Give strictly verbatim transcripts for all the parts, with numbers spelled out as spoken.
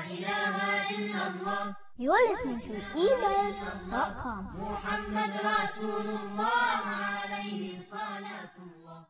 إله إلا الله. You are listening to e-mail dot com. محمد رسول الله عليه صلاة الله.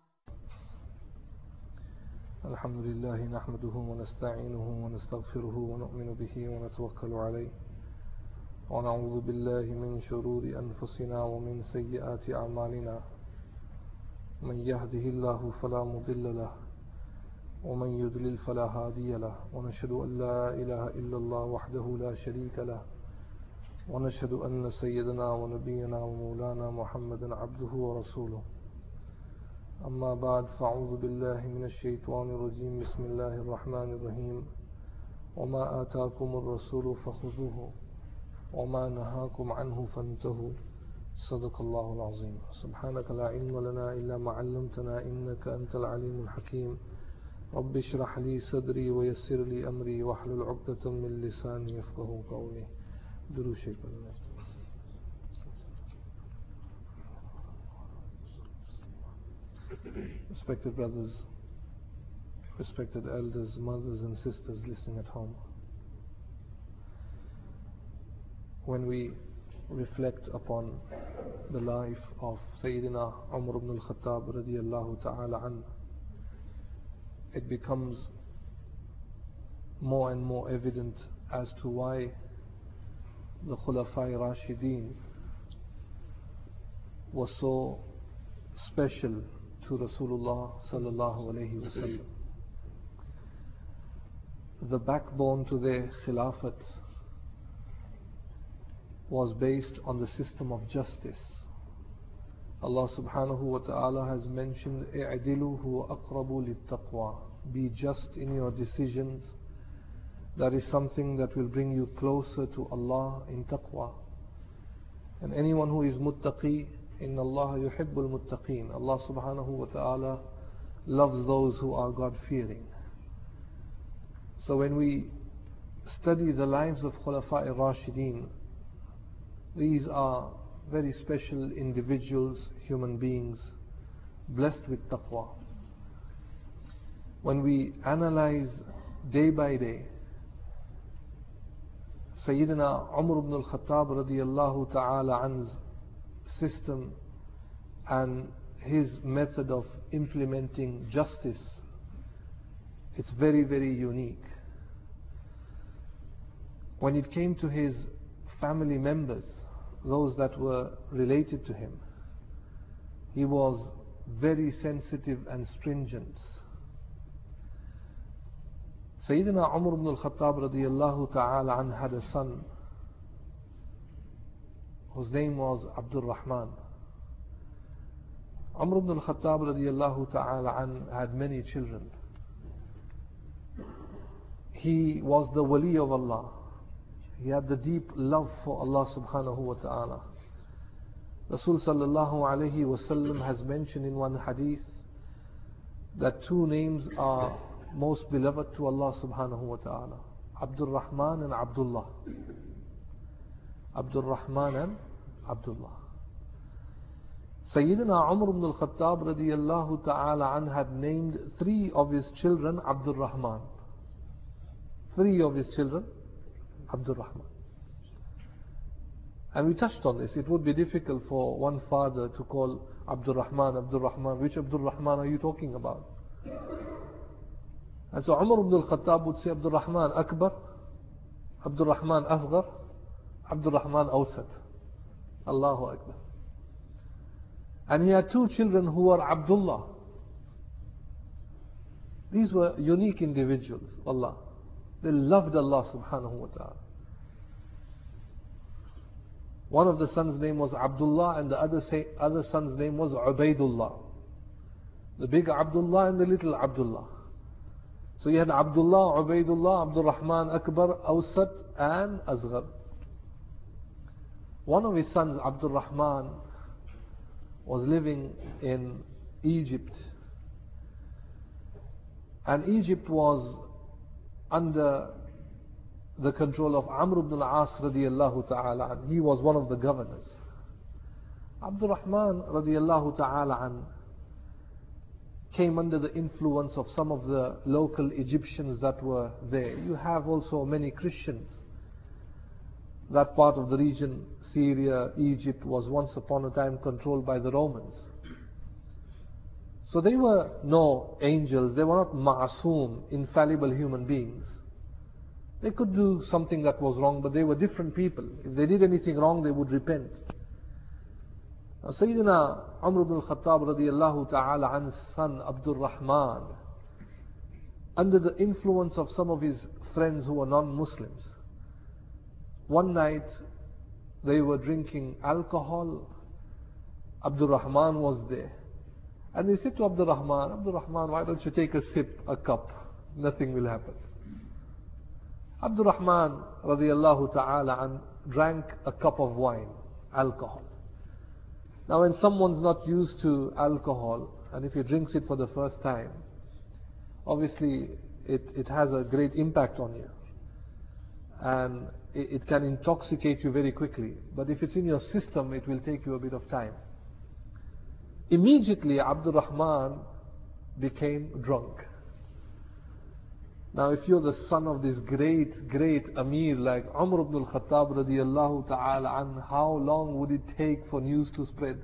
الحمد لله نحمده ونستعينه ونستغفره ونؤمن به ونتوكل عليه ونعوذ بالله من شرور أنفسنا ومن سيئات أعمالنا. من يهده الله فلا مضل له ومن يضلل فلا هادي له، ونشهد أن لا إله إلا الله وحده لا شريك له، ونشهد أن سيدنا ونبينا ومولانا محمدا عبده ورسوله. أما بعد، فأعوذ بالله من الشيطان الرجيم. بسم الله الرحمن الرحيم. وما آتاكم الرسول فخذوه وما نهاكم عنه فانتهوا. صدق الله العظيم. سبحانك لا علم لنا إلا ما علمتنا إنك أنت العليم الحكيم. رب اشرح لي صدري ويسر لي أمري واحلل عقدة من لساني يفقهوا قولي. درود شریف. Respected brothers, respected elders, mothers and sisters listening at home, when we reflect upon the life of Sayyidina Umar ibn al-Khattab radiyallahu ta'ala an, it becomes more and more evident as to why the Khulafai Rashideen was so special to Rasulullah sallallahu alayhi wa sallam. The backbone to their Khilafat was based on the system of justice. Allah subhanahu wa ta'ala has mentioned اعدلوا هو أقرب للتقوى. Be just in your decisions. That is something that will bring you closer to Allah in taqwa. And anyone who is muttaqi, inna Allah yuhibbul muttaqeen. Allah subhanahu wa ta'ala loves those who are God-fearing. So when we study the lives of Khulafa al-Rashideen, these are very special individuals, human beings, blessed with taqwa. When we analyze day by day Sayyidina Umar ibn al-Khattab radiyallahu ta'ala an's system and his method of implementing justice, it's very, very unique. When it came to his family members, those that were related to him, he was very sensitive and stringent. Sayyidina Umar ibn al-Khattab radiyallahu ta'ala an had a son whose name was Abdul Rahman. Umar ibn al-Khattab radiyallahu ta'ala an had many children. He was the wali of Allah. He had the deep love for Allah subhanahu wa ta'ala. Rasul sallallahu alayhi wa sallam has mentioned in one hadith that two names are most beloved to Allah subhanahu wa ta'ala: Abdul Rahman and Abdullah. Abdul Rahman and Abdullah. Sayyidina Umar ibn al-Khattab radiyallahu ta'ala an had named three of his children Abdul Rahman. Three of his children Abdul Rahman. And we touched on this. It would be difficult for one father to call Abdul Rahman, Abdul Rahman. Which Abdul Rahman are you talking about? And so Umar ibn al-Khattab would say Abdul Rahman Akbar, Abdul Rahman Asghar, Abdul Rahman Awsat. Allahu Akbar. And he had two children who were Abdullah. These were unique individuals, Allah. They loved Allah subhanahu wa ta'ala. One of the sons' name was Abdullah and the other, say, other son's name was Ubaidullah. The big Abdullah and the little Abdullah. So you had Abdullah, Ubaidullah, Abdul Rahman Akbar, Awsat and Asghar. One of his sons, Abdul Rahman, was living in Egypt. And Egypt was under the control of Amr ibn al-As radiyallahu ta'ala an. He was one of the governors. Abdul Rahman radiyallahu ta'ala an came under the influence of some of the local Egyptians that were there. You have also many Christians. That part of the region, Syria, Egypt, was once upon a time controlled by the Romans. So they were no angels, they were not ma'asoom, infallible human beings. They could do something that was wrong, but they were different people. If they did anything wrong, they would repent. Now, Sayyidina Umar ibn al-Khattab radiyallahu ta'ala an's son Abdul Rahman, under the influence of some of his friends who were non-Muslims, one night they were drinking alcohol. Abdul Rahman was there. And they said to Abdul Rahman, Abdul Rahman, why don't you take a sip, a cup? Nothing will happen. Abdul Rahman radiyallahu ta'ala an drank a cup of wine, alcohol. Now when someone's not used to alcohol, and if he drinks it for the first time, obviously it, it has a great impact on you. And it, it can intoxicate you very quickly. But if it's in your system, it will take you a bit of time. Immediately Abdul Rahman became drunk. Now if you're the son of this great, great Amir like Umar ibn al-Khattab radiyallahu ta'ala an, how long would it take for news to spread?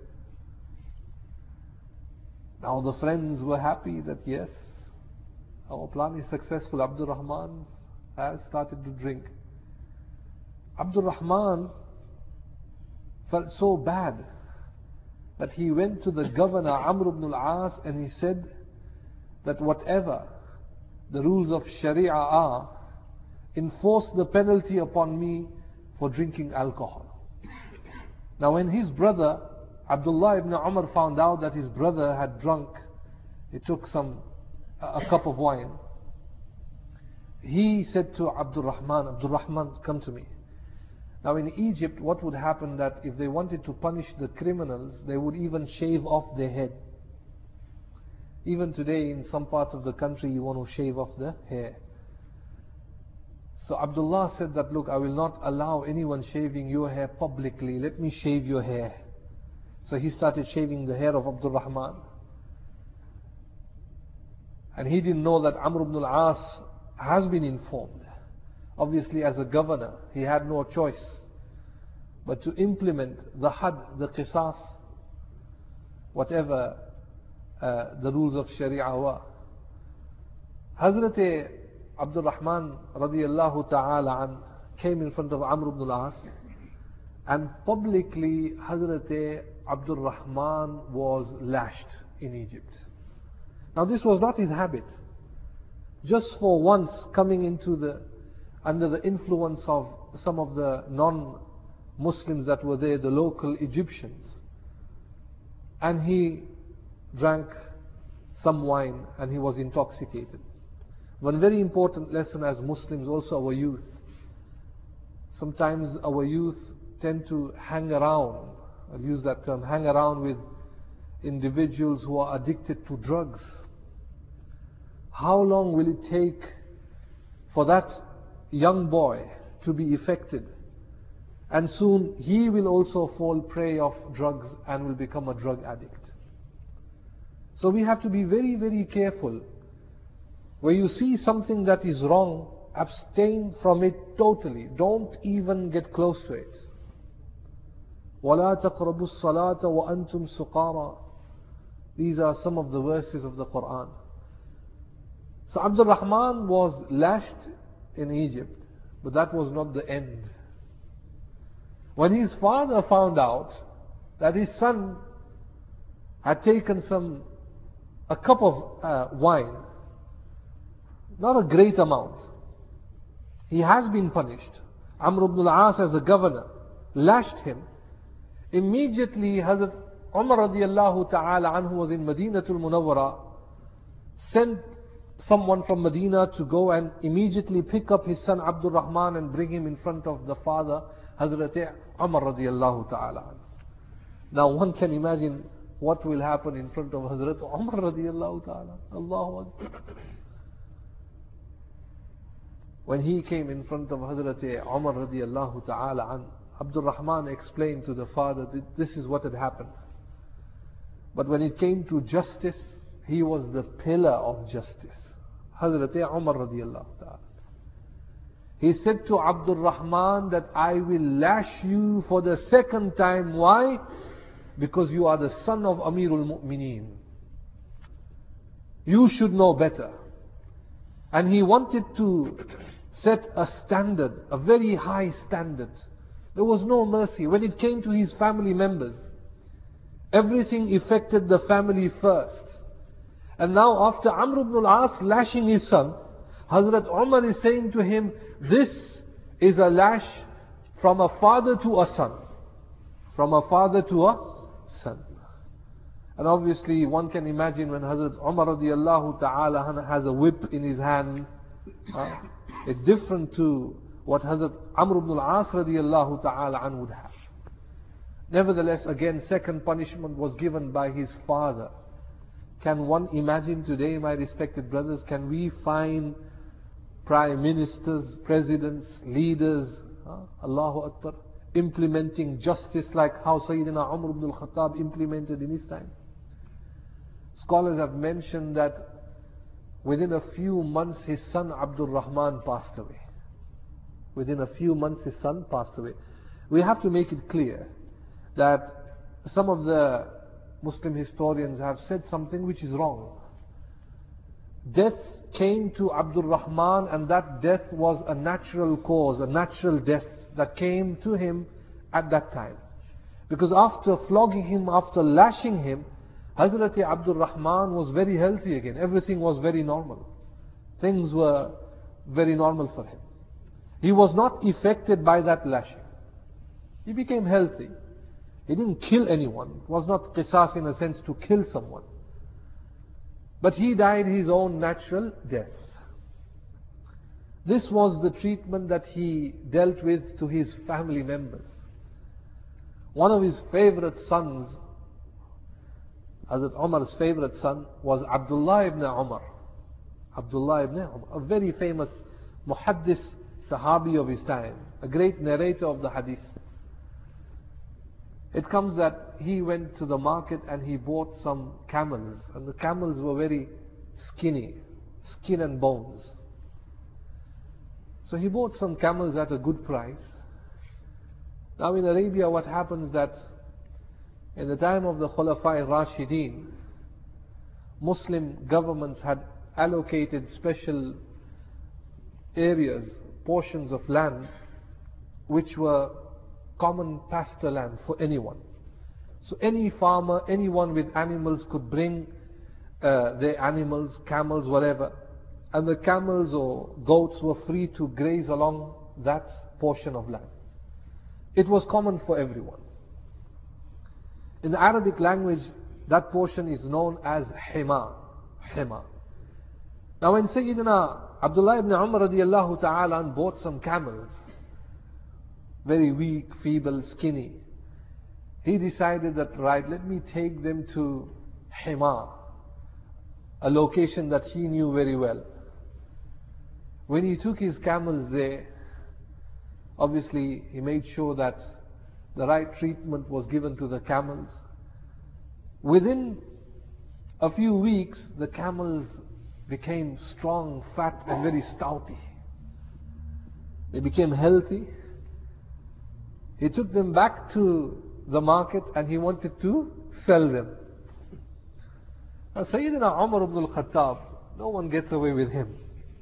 Now the friends were happy that yes, our plan is successful. Abdul Rahman has started to drink. Abdul Rahman felt so bad that he went to the governor Amr ibn al-As and he said that whatever the rules of Sharia are, enforce the penalty upon me for drinking alcohol. Now when his brother Abdullah ibn Umar found out that his brother had drunk, he took some a cup of wine. He said to Abdul Rahman, Abdul Rahman, come to me. Now in Egypt, what would happen that if they wanted to punish the criminals, they would even shave off their head. Even today in some parts of the country, you want to shave off the hair. So Abdullah said that, look, I will not allow anyone shaving your hair publicly. Let me shave your hair. So he started shaving the hair of Abdul Rahman. And he didn't know that Amr ibn al-As has been informed. Obviously as a governor, he had no choice but to implement the had, the qisas, whatever uh, the rules of Sharia were. Hazrat Abdul Rahman radiyallahu ta'ala an came in front of Amr ibn al-As, and publicly Hazrat Abdul Rahman was lashed in Egypt. Now this was not his habit. Just for once coming into the under the influence of some of the non-Muslims that were there, the local Egyptians. And he drank some wine and he was intoxicated. One very important lesson as Muslims, also our youth. Sometimes our youth tend to hang around, I'll use that term, hang around with individuals who are addicted to drugs. How long will it take for that young boy to be affected? And soon he will also fall prey of drugs and will become a drug addict. So we have to be very, very careful. Where you see something that is wrong, abstain from it totally. Don't even get close to it. وَلَا تَقْرَبُوا الصَّلَاةَ وَأَنْتُمْ سُقَارًا. These are some of the verses of the Quran. So Abdul Rahman was lashed in Egypt, but that was not the end. When his father found out that his son had taken some a cup of uh, wine, not a great amount, he has been punished. Amr ibn al-As as a governor lashed him. Immediately Hazrat Umar radiyallahu ta'ala anhu was in Madinatul Munawwara, sent someone from Medina to go and immediately pick up his son Abdul Rahman and bring him in front of the father Hazrat Umar radiyallahu ta'ala. Now one can imagine what will happen in front of Hazrat Umar radiyallahu ta'ala. Allahu Akbar. When he came in front of Hazrat Umar radiyallahu ta'ala, Abdul Rahman explained to the father that this is what had happened. But when it came to justice, he was the pillar of justice. Hazrat Umar radiallahu ta'ala. He said to Abdul Rahman that I will lash you for the second time. Why? Because you are the son of Amirul Mu'mineen. You should know better. And he wanted to set a standard, a very high standard. There was no mercy. When it came to his family members, everything affected the family first. And now after Amr ibn al-As lashing his son, Hazrat Umar is saying to him, this is a lash from a father to a son. From a father to a son. And obviously one can imagine when Hazrat Umar radiallahu ta'ala has a whip in his hand, uh, it's different to what Hazrat Amr ibn al-As radiallahu ta'ala an would have. Nevertheless, again, second punishment was given by his father. Can one imagine today, my respected brothers, can we find prime ministers, presidents, leaders, uh, Allahu Akbar, implementing justice like how Sayyidina Umar ibn al-Khattab implemented in his time? Scholars have mentioned that within a few months his son Abdul Rahman passed away. Within a few months his son passed away. We have to make it clear that some of the Muslim historians have said something which is wrong. Death came to Abdul Rahman, and that death was a natural cause, a natural death that came to him at that time. Because after flogging him, after lashing him, Hazrat Abdul Rahman was very healthy again. Everything was very normal. Things were very normal for him. He was not affected by that lashing. He became healthy. He didn't kill anyone. It was not qisas in a sense to kill someone. But he died his own natural death. This was the treatment that he dealt with to his family members. One of his favorite sons, Hazrat Umar's favorite son, was Abdullah ibn Umar. Abdullah ibn Umar, a very famous muhaddis sahabi of his time, a great narrator of the hadith. It comes that he went to the market and he bought some camels, and the camels were very skinny, skin and bones. So he bought some camels at a good price. Now in Arabia what happens that in the time of the Khulafai Rashideen, Muslim governments had allocated special areas, portions of land which were common pasture land for anyone. So any farmer, anyone with animals could bring uh, their animals, camels, whatever, and the camels or goats were free to graze along that portion of land. It was common for everyone. In the Arabic language, that portion is known as hima. Hima. Now when Sayyidina Abdullah ibn Umar radiallahu ta'ala bought some camels, very weak, feeble, skinny, he decided that, right, let me take them to Hima, a location that he knew very well. When he took his camels there, obviously he made sure that the right treatment was given to the camels. Within a few weeks, the camels became strong, fat and very stouty. They became healthy. He took them back to the market and he wanted to sell them. Now Sayyidina Umar ibn al-Khattab, no one gets away with him.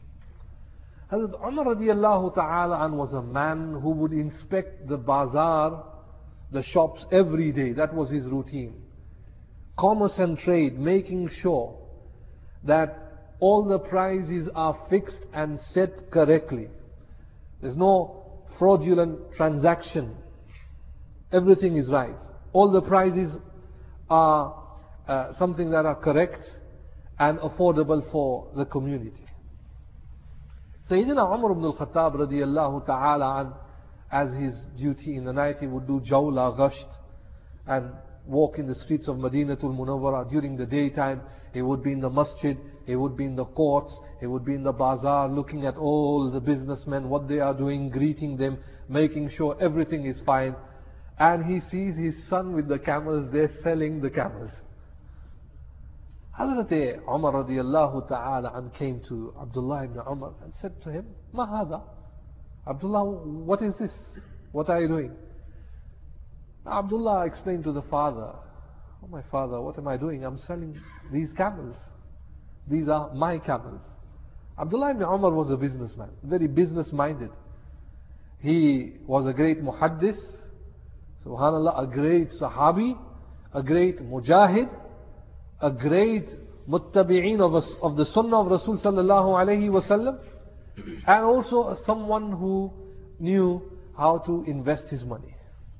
Hazrat Umar radiallahu ta'ala an was a man who would inspect the bazaar, the shops every day. That was his routine. Commerce and trade, making sure that all the prices are fixed and set correctly. There's no fraudulent transaction. Everything is right. All the prices are uh, something that are correct and affordable for the community. Sayyidina Umar ibn al-Khattab radiyallahu ta'ala an, as his duty in the night, he would do jawla, gasht, and walk in the streets of Madinatul Munawwara. During the daytime, he would be in the masjid, he would be in the courts, he would be in the bazaar, looking at all the businessmen, what they are doing, greeting them, making sure everything is fine. And he sees his son with the camels there selling the camels. Hazrat Umar radiallahu ta'ala an came to Abdullah ibn Umar and said to him, Ma hadha? Abdullah, what is this? What are you doing? Now Abdullah explained to the father, oh my father, what am I doing? I'm selling these camels. These are my camels. Abdullah ibn Umar was a businessman, very business minded. He was a great muhaddis, subhanallah, a great sahabi, a great mujahid, a great muttabi'een of, of the sunnah of Rasul sallallahu alayhi wasallam, and also someone who knew how to invest his money.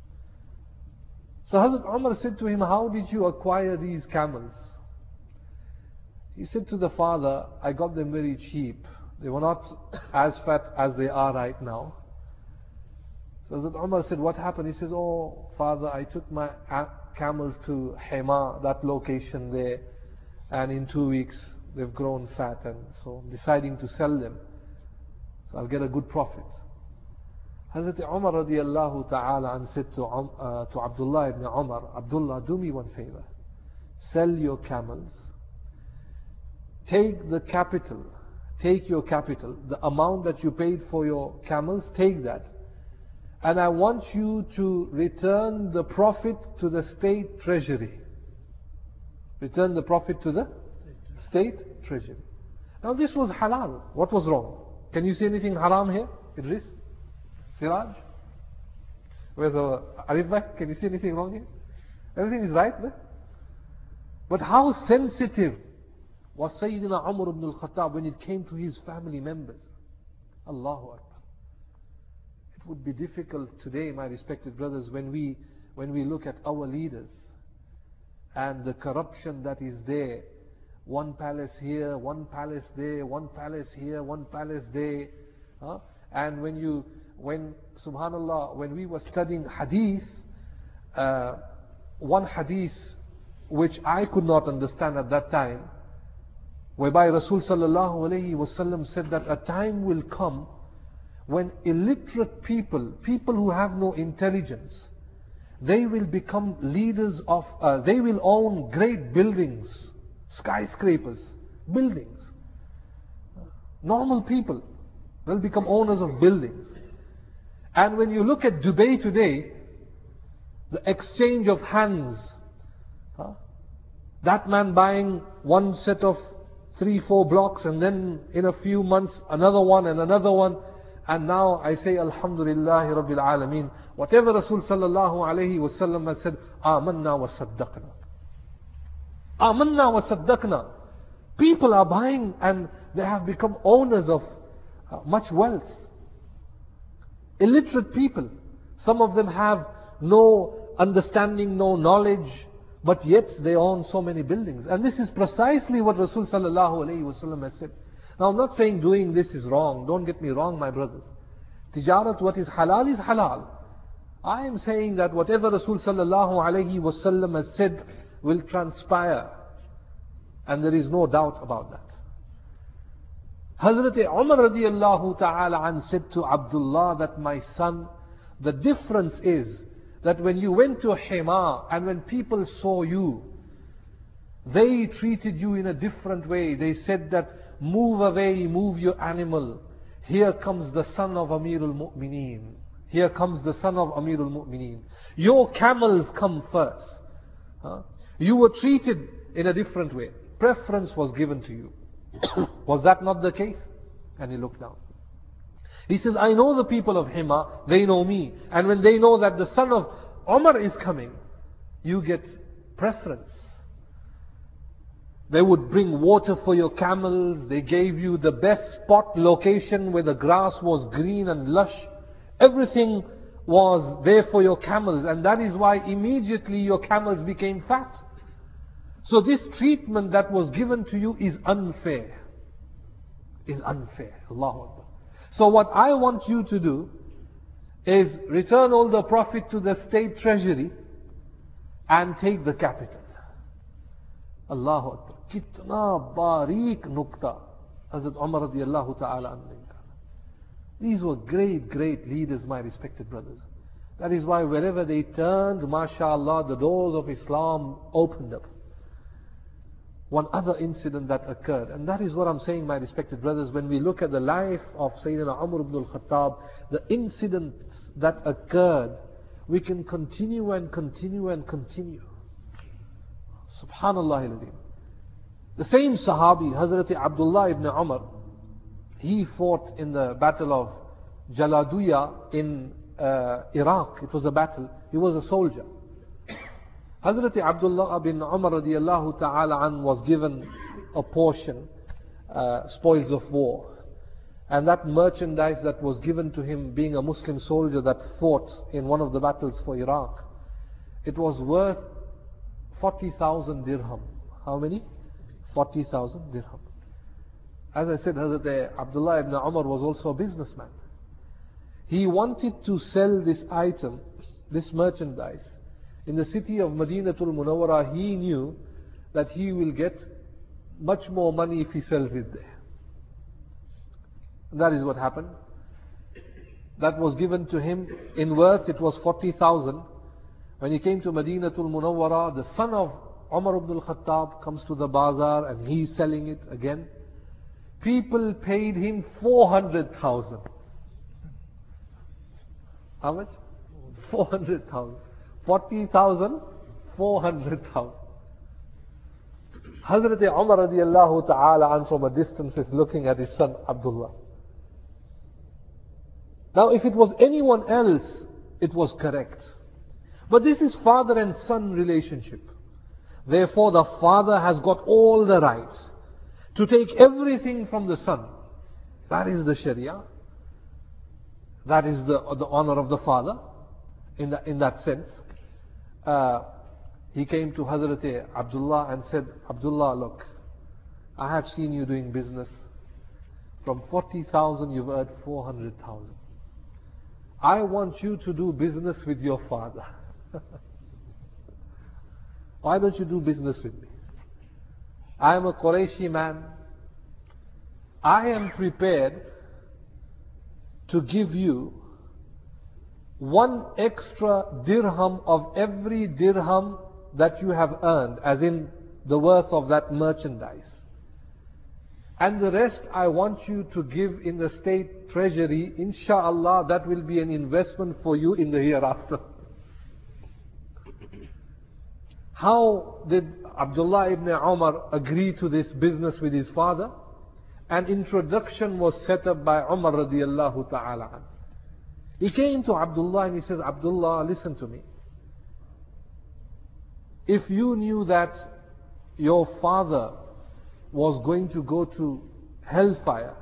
So Hazrat Umar said to him, how did you acquire these camels? He said to the father, I got them very cheap. They were not as fat as they are right now. So Hazrat Umar said, what happened? He says, oh father, I took my camels to Hema, that location there, and in two weeks they've grown fat, and so I'm deciding to sell them. So I'll get a good profit. Hazrat Umar radiallahu ta'ala and said to, uh, to Abdullah ibn Umar, Abdullah, do me one favor. Sell your camels. Take the capital. Take your capital. The amount that you paid for your camels, take that. And I want you to return the profit to the state treasury. Return the profit to the state treasury. Now this was halal. What was wrong? Can you see anything haram here? Idris? Siraj? Where's our Arif Bhai? Can you see anything wrong here? Everything is right there. But how sensitive was Sayyidina Umar ibn al-Khattab when it came to his family members? Allahu Akbar. It would be difficult today, my respected brothers, when we when we look at our leaders and the corruption that is there. One palace here, one palace there, one palace here, one palace there. Huh? And when you, when, subhanallah, when we were studying hadith, uh, one hadith which I could not understand at that time, whereby Rasul sallallahu alayhi wasallam said that a time will come when illiterate people, people who have no intelligence, they will become leaders of, uh, they will own great buildings, skyscrapers, buildings. Normal people will become owners of buildings. And when you look at Dubai today, the exchange of hands, huh? That man buying one set of three, four blocks, and then in a few months another one and another one. And now I say Alhamdulillah Rabbil Alameen, whatever Rasul sallallahu alayhi wasallam has said, Amanna wa saddaqna. Amanna wa saddaqna. People are buying and they have become owners of uh, much wealth. Illiterate people. Some of them have no understanding, no knowledge, but yet they own so many buildings. And this is precisely what Rasul sallallahu alayhi wasallam has said. Now I'm not saying doing this is wrong. Don't get me wrong, my brothers. Tijarat, what is halal is halal. I am saying that whatever Rasul sallallahu alayhi wasallam has said will transpire. And there is no doubt about that. Hazrat Umar radiallahu ta'ala an said to Abdullah that, my son, the difference is that when you went to Hema and when people saw you, they treated you in a different way. They said that, move away, move your animal. Here comes the son of Amirul Mu'mineen. Here comes the son of Amirul Mu'mineen. Your camels come first. Huh? You were treated in a different way. Preference was given to you. Was that not the case? And he looked down. He says, I know the people of Hema, they know me. And when they know that the son of Umar is coming, you get preference. They would bring water for your camels. They gave you the best spot location where the grass was green and lush. Everything was there for your camels. And that is why immediately your camels became fat. So this treatment that was given to you is unfair. Is unfair. Allahu Akbar. So what I want you to do is return all the profit to the state treasury and take the capital. Allahu Akbar. Kitna bareek nukta. Hazrat Umar radiallahu ta'ala anhu. These were great, great leaders, my respected brothers. That is why wherever they turned, mashallah, the doors of Islam opened up. one other incident that occurred. And that is what I'm saying, my respected brothers, when we look at the life of Sayyidina Umar ibn al-Khattab, the incidents that occurred, we can continue and continue and continue. Subhanallah al-Azim. The same Sahabi, Hazrat Abdullah ibn Umar, he fought in the battle of Jaladuya in uh, Iraq. It was a battle. He was a soldier. Hazrat Abdullah bin Umar radiallahu ta'ala an was given a portion, uh, spoils of war. And that merchandise that was given to him, being a Muslim soldier that fought in one of the battles for Iraq, it was worth forty thousand dirham. How many? forty thousand dirham. As I said, Hazrat Abdullah ibn Umar was also a businessman. He wanted to sell this item, this merchandise, in the city of Madinatul Munawwara. He knew that he will get much more money if he sells it there. That is what happened. That was given to him in worth, it was forty thousand. When he came to Madinatul Munawwara, the son of Umar ibn al-Khattab comes to the bazaar and he's selling it again. People paid him four hundred thousand. How much? four hundred thousand. forty thousand, four hundred thousand. Hazrat Umar radiallahu ta'ala an from a distance is looking at his son Abdullah. Now if it was anyone else, it was correct. But this is father and son relationship. Therefore the father has got all the rights to take everything from the son. That is the Sharia. That is the, the honor of the father in, the, in that sense. Uh, he came to Hazrat Abdullah and said, Abdullah, look, I have seen you doing business. From forty thousand you've earned four hundred thousand. I want you to do business with your father. Why don't you do business with me? I am a Qurayshi man. I am prepared to give you one extra dirham of every dirham that you have earned, as in the worth of that merchandise. And the rest I want you to give in the state treasury. Insha'Allah, that will be an investment for you in the hereafter. How did Abdullah ibn Umar agree to this business with his father? An introduction was set up by Umar radiallahu ta'ala. He came to Abdullah and he says, Abdullah, listen to me. If you knew that your father was going to go to hellfire,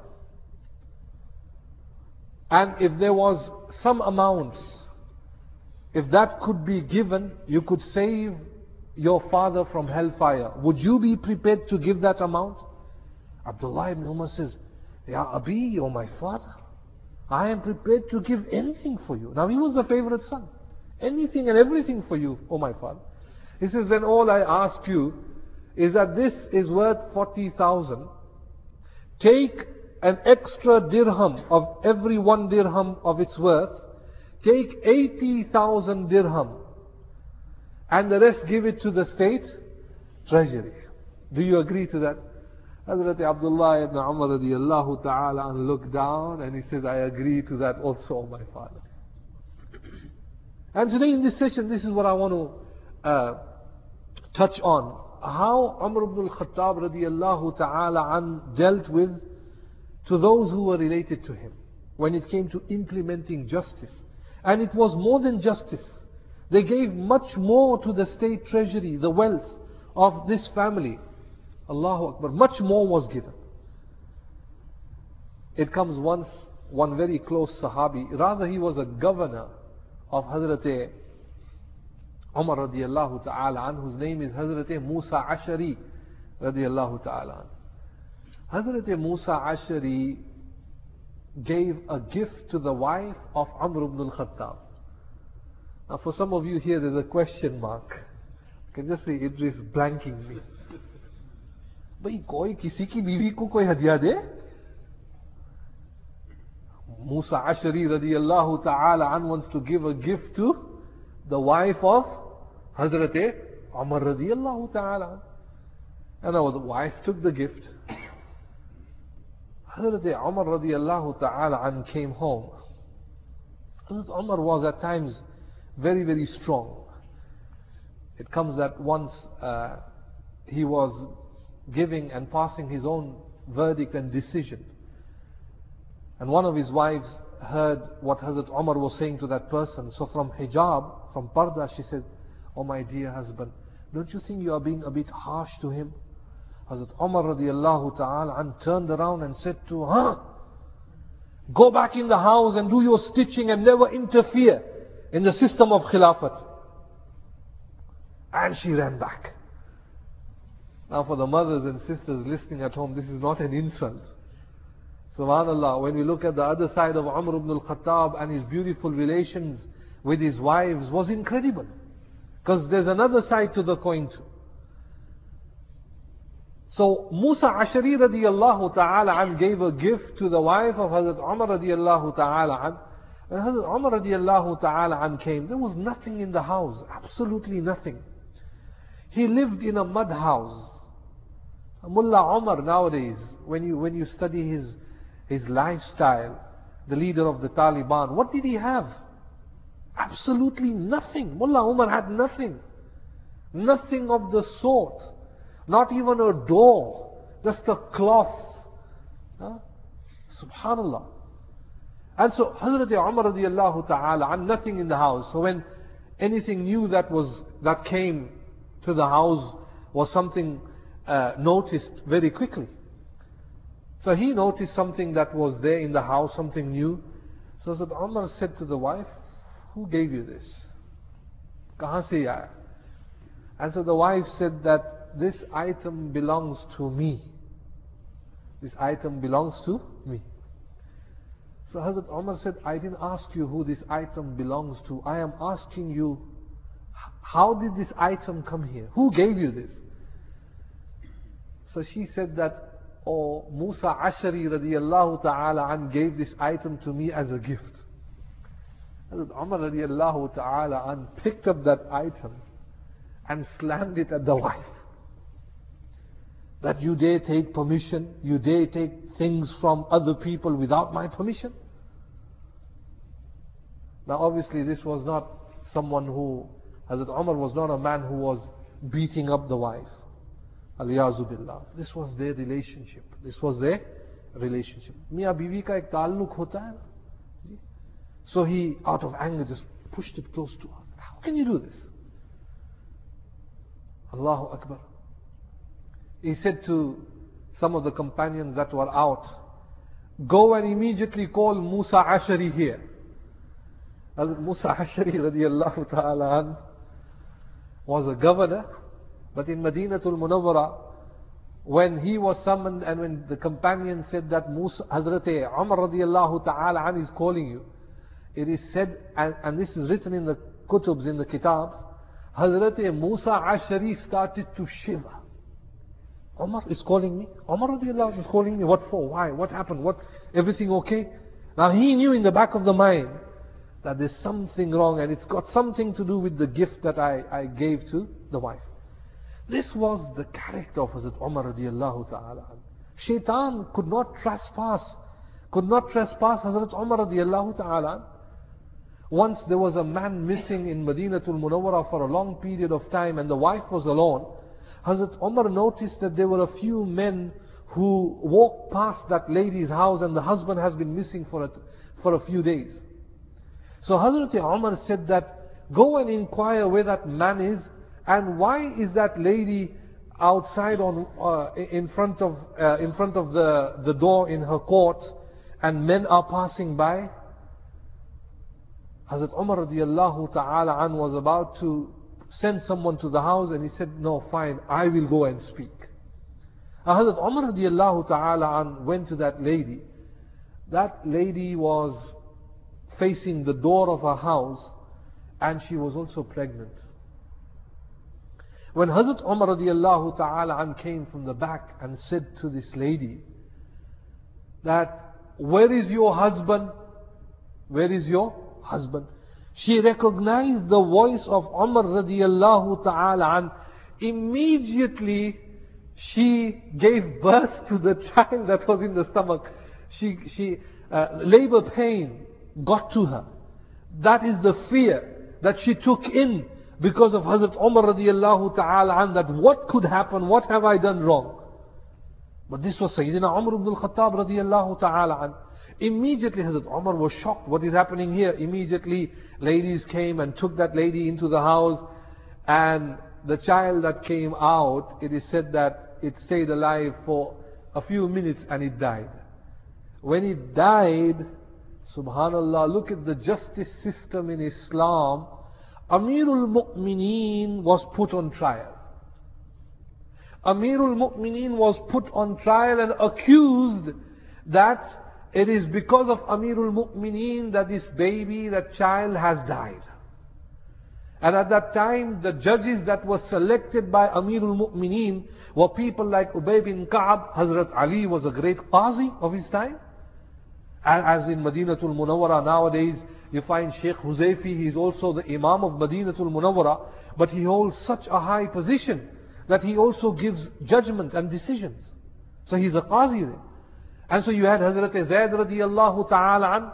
and if there was some amount, if that could be given, you could save your father from hellfire, would you be prepared to give that amount? Abdullah ibn Umar says, Ya Abi, O my father, I am prepared to give anything for you. Now he was the favorite son. Anything and everything for you, O my father. He says, then all I ask you is that this is worth forty thousand. Take an extra dirham of every one dirham of its worth. Take eighty thousand dirham. And the rest give it to the state treasury. Do you agree to that? Hazrat Abdullah ibn Umar radiallahu ta'ala looked down and he said, I agree to that also, my father. And today in this session, this is what I want to uh, touch on. How Umar ibn al-Khattab radiallahu ta'ala an dealt with to those who were related to him when it came to implementing justice. And it was more than justice. They gave much more to the state treasury, the wealth of this family. Allahu Akbar. Much more was given. It comes once, one very close Sahabi, rather he was a governor of Hazrat Umar radiallahu ta'ala an, whose name is Hazrat Musa Ashari radiallahu ta'ala an. Hazrat Musa Ashari gave a gift to the wife of Umar ibn al-Khattab. Now for some of you here there's a question mark. I can just see Idris blanking me. भाई कोई किसी की बीवी को कोई हदिया दे? Musa Ashari radiallahu ta'ala an wants to give a gift to the wife of Hazrat Umar radiallahu ta'ala. And now the wife took the gift. Hazrat Umar radiallahu ta'ala an came home. Hazrat Umar was at times very, very strong. It comes that once uh, he was giving and passing his own verdict and decision. And one of his wives heard what Hazrat Umar was saying to that person. So from hijab, from parda, she said, "Oh my dear husband, don't you think you are being a bit harsh to him?" Hazrat Umar radiallahu ta'ala and turned around and said to her, "Go back in the house and do your stitching and never interfere in the system of Khilafat." And she ran back. Now for the mothers and sisters listening at home, this is not an insult. SubhanAllah, when we look at the other side of Umar ibn al-Khattab and his beautiful relations with his wives was incredible. Because there's another side to the coin too. So Musa Ashari radiallahu ta'ala an gave a gift to the wife of Hazrat Umar radiallahu ta'ala an. When Hazrat Umar radiallahu ta'ala an came, there was nothing in the house, absolutely nothing. He lived in a mud house. Mullah Umar nowadays, when you when you study his his lifestyle, the leader of the Taliban, what did he have? Absolutely nothing. Mullah Umar had nothing. Nothing of the sort. Not even a door. Just a cloth. Huh? Subhanallah. And so Hazrat Umar radiallahu ta'ala, and nothing in the house. So when anything new that was that came to the house was something uh, noticed very quickly. So he noticed something that was there in the house, something new. So Hazrat Umar said to the wife, "Who gave you this? Kahan se aaya?" And so the wife said that this item belongs to me. This item belongs to me. So Hazrat Umar said, "I didn't ask you who this item belongs to. I am asking you, how did this item come here? Who gave you this?" So she said that, "Oh, Musa Ashari radiallahu ta'ala an gave this item to me as a gift." Hazrat Umar radiallahu ta'ala an picked up that item and slammed it at the wife. That you dare take permission, you dare take things from other people without my permission? Now obviously this was not someone who, Hazrat Umar was not a man who was beating up the wife. Aliyazu billah. This was their relationship. This was their relationship. Miyan biwi ka ek taalluk hota hai na. So he, out of anger, just pushed it close to her. How can you do this? Allahu Akbar. He said to some of the companions that were out, "Go and immediately call Musa Ashari here." Musa Ashari radiallahu ta'ala an was a governor, but in Madinatul Munawwara, when he was summoned and when the companion said that Musa, Hazrat Umar radiallahu ta'ala an is calling you, it is said, and, and this is written in the kutubs, in the kitabs, Hazrat Musa Ashari started to shiver. Umar is calling me? Umar radiallahu is calling me? What for? Why? What happened? What? Everything okay? Now he knew in the back of the mind that there's something wrong and it's got something to do with the gift that I, I gave to the wife. This was the character of Hazrat Umar radiallahu ta'ala. Shaitan could not trespass, could not trespass Hazrat Umar radiallahu ta'ala. Once there was a man missing in Madinatul Munawwara for a long period of time and the wife was alone. Hazrat Umar noticed that there were a few men who walked past that lady's house and the husband has been missing for a, for a few days. So Hazrat Umar said that, "Go and inquire where that man is and why is that lady outside on uh, in front of uh, in front of the, the door in her court and men are passing by." Hazrat Umar radiallahu ta'ala an was about to send someone to the house and he said, "No, fine, I will go and speak." Now, Hazrat Umar radiallahu ta'ala an went to that lady. That lady was facing the door of her house and she was also pregnant. When Hazrat Umar radiallahu ta'ala an came from the back and said to this lady that, "Where is your husband? Where is your husband?" She recognized the voice of Umar radiallahu ta'ala an. Immediately she gave birth to the child that was in the stomach. She, she, uh, labor pain got to her. That is the fear that she took in because of Hazrat Umar radiallahu ta'ala an, that what could happen, what have I done wrong? But this was Sayyidina Umar ibn al-Khattab radiallahu ta'ala an. Immediately Hazrat Umar was shocked. What is happening here? Immediately ladies came and took that lady into the house, and the child that came out, it is said that it stayed alive for a few minutes and it died. When it died, subhanallah, look at the justice system in Islam. Amirul Mu'mineen was put on trial. Amirul Mu'mineen was put on trial and accused that it is because of Amirul Mu'mineen that this baby, that child has died. And at that time, the judges that were selected by Amirul Mu'mineen were people like Ubay bin Ka'ab. Hazrat Ali was a great qazi of his time. And as in Madinatul Munawwara nowadays, you find Sheikh Huzaifi, he is also the Imam of Madinatul Munawwara, but he holds such a high position that he also gives judgment and decisions. So he's a qazi there. And so you had Hazrat Zayd radiyallahu ta'ala an.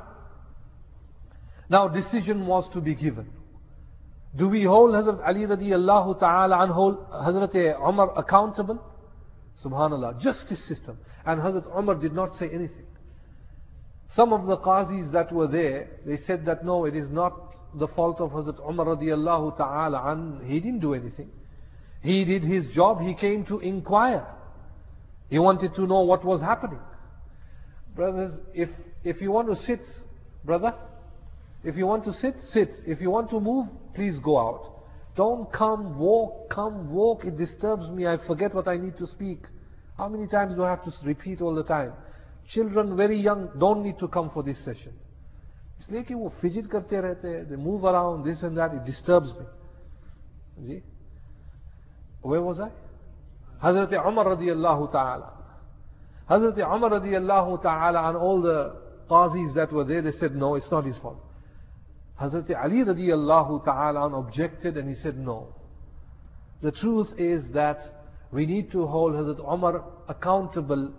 Now decision was to be given. Do we hold Hazrat Ali radiyallahu ta'ala an, hold Hazrat Umar accountable? Subhanallah, justice system. And Hazrat Umar did not say anything. Some of the qazis that were there, they said that no, it is not the fault of Hazrat Umar radiyallahu ta'ala an. He didn't do anything. He did his job. He came to inquire. He wanted to know what was happening. Brothers, if, if you want to sit, brother, if you want to sit, sit. If you want to move, please go out. Don't come, walk, come, walk. It disturbs me. I forget what I need to speak. How many times do I have to repeat all the time? Children very young don't need to come for this session. इसलिए कि वो fidget करते रहते हैं, they move around, this and that, it disturbs me. Ji? Where was I? Hazrat Umar radiyallahu ta'ala. Hazrat Umar radiyallahu ta'ala and all the qazis that were there, they said no, it's not his fault. Hazrat Ali radiyallahu ta'ala objected and he said no. The truth is that we need to hold Hazrat Umar accountable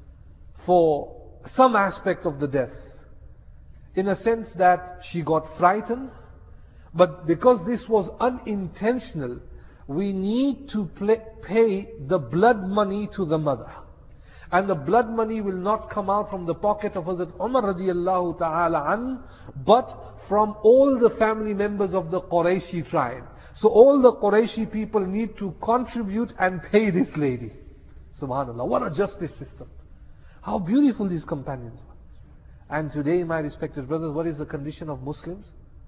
for some aspect of the death. In a sense that she got frightened, but because this was unintentional, we need to play, pay the blood money to the mother. And the blood money will not come out from the pocket of Hazrat Umar radiallahu ta'ala an, but from all the family members of the Qurayshi tribe. So all the Qurayshi people need to contribute and pay this lady. Subhanallah, what a justice system. How beautiful these companions were. And today, my respected brothers, what is the condition of Muslims?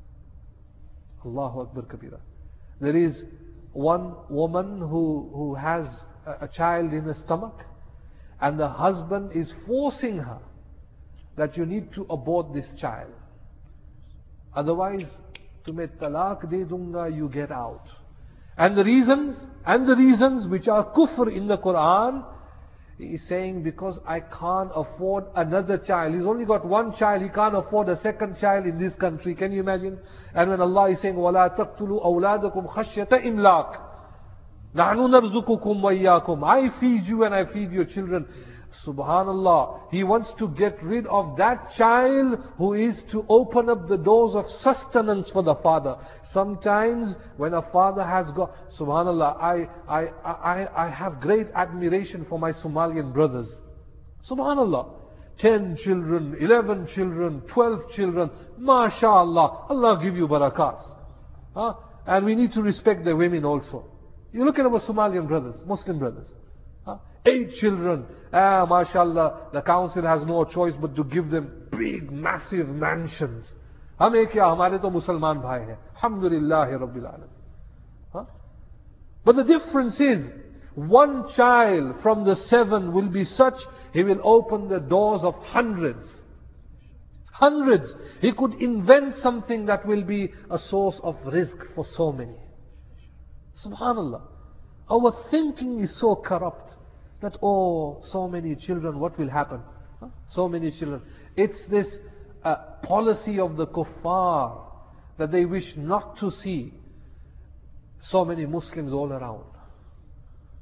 Allahu Akbar Kabira. There is one woman who, who has a, a child in her stomach, and the husband is forcing her that you need to abort this child. Otherwise, tumhe talaq de dunga, you get out. And the reasons, and the reasons which are kufr in the Quran, he is saying because I can't afford another child. He's only got one child, he can't afford a second child in this country. Can you imagine? And when Allah is saying, وَلَا تَقْتُلُوا أَوْلَادَكُمْ خَشْيَةَ إِمْلَاقٍ نَحْنُ نَرْزُقُكُمْ وَإِيَّاكُمْ, I feed you and I feed your children. Subhanallah, he wants to get rid of that child who is to open up the doors of sustenance for the father. Sometimes when a father has got, subhanallah, I, I, I, I have great admiration for my Somalian brothers. Subhanallah, ten children, eleven children, twelve children, mashallah, Allah give you barakats. Huh? And we need to respect the women also. You look at our Somalian brothers, Muslim brothers. Huh? Eight children. Ah, mashallah, the council has no choice but to give them big, massive mansions. हमें क्या, हमारे तो मुसलमान भाई हैं. Alhamdulillah Rabbil Alamin. Huh? But the difference is, one child from the seven will be such, he will open the doors of hundreds. Hundreds. He could invent something that will be a source of risk for so many. Subhanallah. Our thinking is so corrupt that, oh, so many children, what will happen? Huh? So many children. It's this uh, policy of the kuffar that they wish not to see so many Muslims all around.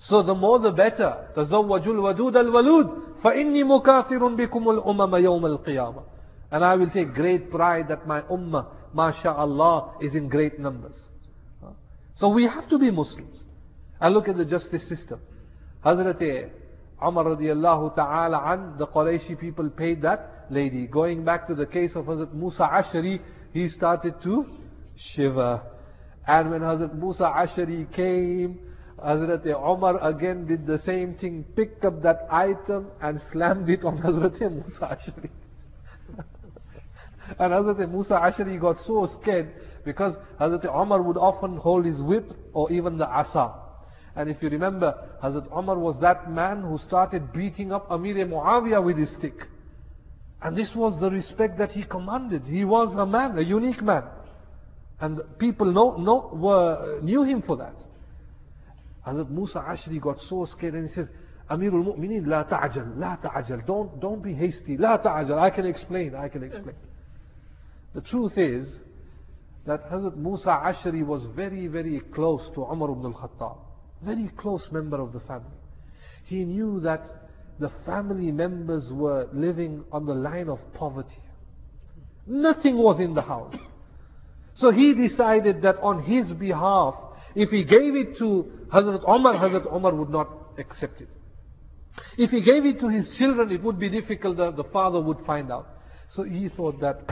So the more the better. تَزَوَّجُوا الْوَدُودَ الْوَلُودَ فَإِنِّي مُكَاثِرٌ بِكُمُ الْأُمَمَ يَوْمَ الْقِيَامَةِ. And I will take great pride that my ummah, mashallah, is in great numbers. So we have to be Muslims. And look at the justice system. Hazrat Umar radiallahu ta'ala an, the Qurayshi people paid that lady. Going back to the case of Hazrat Musa Ashari, he started to shiver. And when Hazrat Musa Ashari came, Hazrat Umar again did the same thing, picked up that item and slammed it on Hazrat Musa Ashari. And Hazrat Musa Ashari got so scared because Hazrat Umar would often hold his whip or even the asa. And if you remember, Hazrat Umar was that man who started beating up Amir Muawiyah with his stick. And this was the respect that he commanded. He was a man, a unique man. And people know, know, were, knew him for that. Hazrat Musa Ashari got so scared and he says, Amirul Mu'mineen, la ta'ajal, la ta'ajal. Don't, don't be hasty, la ta'ajal. I can explain, I can explain. The truth is that Hazrat Musa Ashari was very, very close to Umar ibn al-Khattab. Very close member of the family. He knew that the family members were living on the line of poverty. Nothing was in the house. So he decided that on his behalf, if he gave it to Hazrat Umar, Hazrat Umar would not accept it. If he gave it to his children, it would be difficult, the, the father would find out. So he thought that,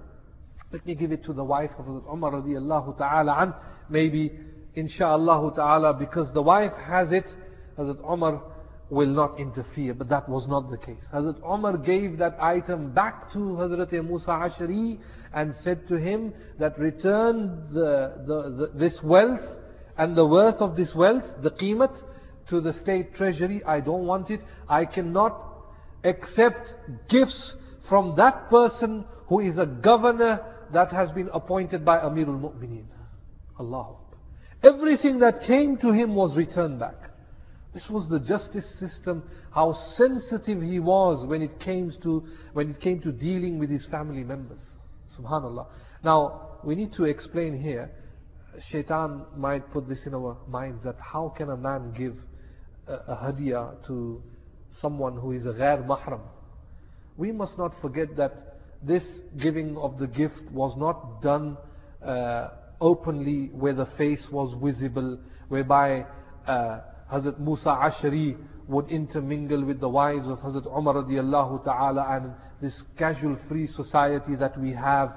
let me give it to the wife of Hazrat Umar radiallahu ta'ala an, maybe insha'Allah ta'ala, because the wife has it, Hazrat Umar will not interfere. But that was not the case. Hazrat Umar gave that item back to Hazrat Musa Ashari and said to him that return the, the, the, this wealth and the worth of this wealth, the qimat, to the state treasury. I don't want it. I cannot accept gifts from that person who is a governor that has been appointed by Amirul Mu'mineen. Allahu Akbar. Everything that came to him was returned back. This was the justice system, how sensitive he was when it came to when it came to dealing with his family members. Subhanallah. Now, we need to explain here, Shaitan might put this in our minds, that how can a man give a, a hadiyah to someone who is a ghair mahram? We must not forget that this giving of the gift was not done uh, openly where the face was visible, whereby uh, Hazrat Musa Ashari would intermingle with the wives of Hazrat Umar radiallahu ta'ala, and this casual free society that we have,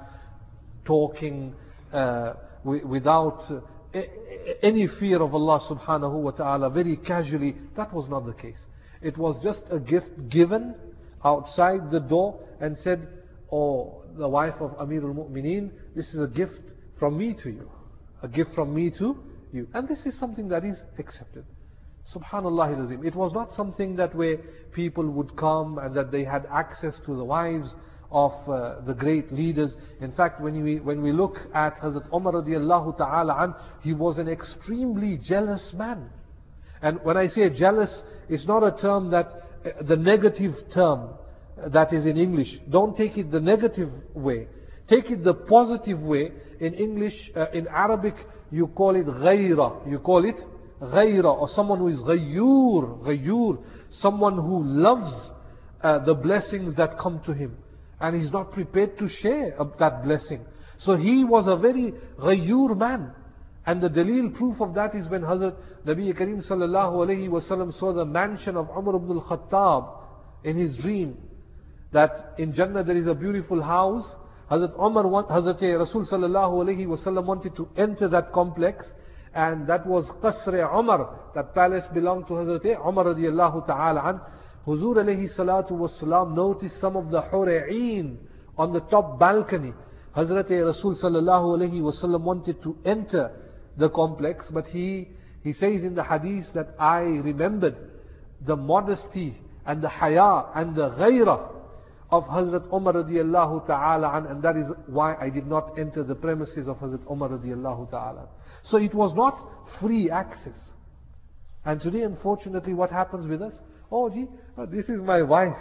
talking uh, without uh, any fear of Allah subhanahu wa ta'ala, very casually. That was not the case. It was just a gift given outside the door and said, oh, the wife of Amirul Mu'mineen, this is a gift from me to you. A gift from me to you. And this is something that is accepted. Subhanallah al-Azim. It was not something that where people would come and that they had access to the wives of uh, the great leaders. In fact, when we when we look at Hazrat Umar radiallahu ta'ala an, he was an extremely jealous man. And when I say jealous, it's not a term that, uh, the negative term that is in English. Don't take it the negative way. Take it the positive way. In English, uh, in Arabic, you call it ghayra. You call it ghayra, or someone who is ghayyur, ghayyur, someone who loves uh, the blessings that come to him, and he's not prepared to share that blessing. So he was a very ghayyur man. And the dalil proof of that is when Hazrat Nabi Kareem sallallahu alayhi wasallam saw the mansion of Umar ibn al-Khattab in his dream, that in Jannah there is a beautiful house. Hazrat Umar, Hazrat Rasul sallallahu alayhi wasallam wanted to enter that complex, and that was Qasr Umar. That palace belonged to Hazrat Umar radiallahu ta'ala an. Huzur alayhi salatu wasalam noticed some of the Hura'een on the top balcony. Hazrat Rasul sallallahu alayhi wasallam wanted to enter the complex, but he he says in the hadith that I remembered the modesty and the haya and the ghayrah of Hazrat Umar radiallahu ta'ala an, and that is why I did not enter the premises of Hazrat Umar radiallahu ta'ala. So it was not free access. And today, unfortunately, what happens with us? Oh, gee, this is my wife.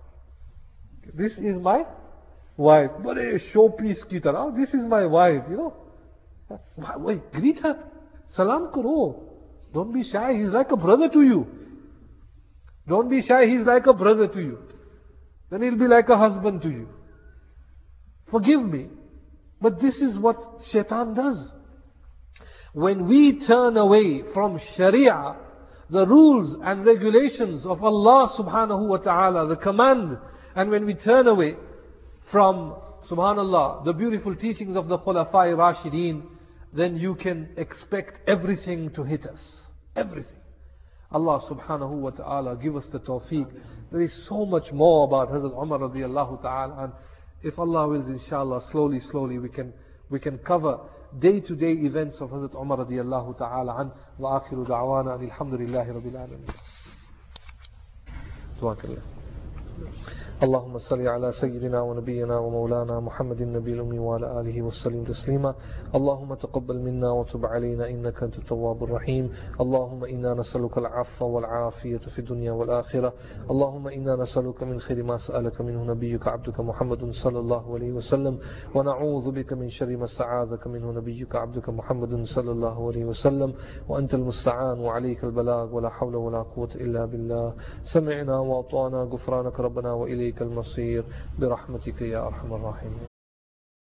This is my wife. But a showpiece ki tarah. Oh, this is my wife, you know. Wait, greet her. Salam karo. Don't be shy. He's like a brother to you. Don't be shy. He's like a brother to you. Then he'll be like a husband to you. Forgive me. But this is what shaitan does. When we turn away from Sharia, the rules and regulations of Allah subhanahu wa ta'ala, the command, and when we turn away from, subhanallah, the beautiful teachings of the Khulafai Rashideen, then you can expect everything to hit us. Everything. Allah subhanahu wa ta'ala give us the tawfiq. There is so much more about Hazrat Umar radiallahu ta'ala, and if Allah wills, inshallah, slowly, slowly we can we can cover day-to-day events of Hazrat Umar radiallahu ta'ala an wa akhiru da'wana alhamdulillahi rabbil alamin. Du'a اللهم صل على سيدنا ونبينا ومولانا محمد النبي الأمي وعلى آله وسلم تسليما. اللهم تقبل منا وتب علينا إنك أنت التواب الرحيم. اللهم إنا نسألك العفو والعافية في الدنيا والآخرة. اللهم إنا نسألك من خير ما سألك منه نبيك عبدك محمد صلى الله عليه وسلم، ونعوذ بك من شر ما استعاذك منه نبيك عبدك محمد صلى الله عليه وسلم، وأنت المستعان وعليك البلاغ ولا حول ولا قوة إلا بالله. سمعنا وأطعنا غفرانك ربنا وإليك المصير برحمتك يا أرحم الراحمين.